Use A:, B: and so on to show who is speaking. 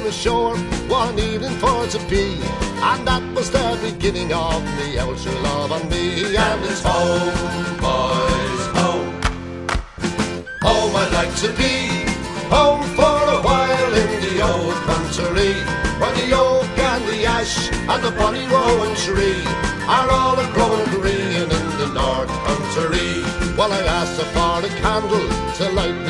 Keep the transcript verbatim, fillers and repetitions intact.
A: the shore one evening for to be, and that was the beginning of me outer love on me. And it's home, boys, home. Home I'd like to be, home for a while in the old country, where the oak and the ash and the bonny rowan tree are all a-growing green in the north country. Well, I asked her for a candle to light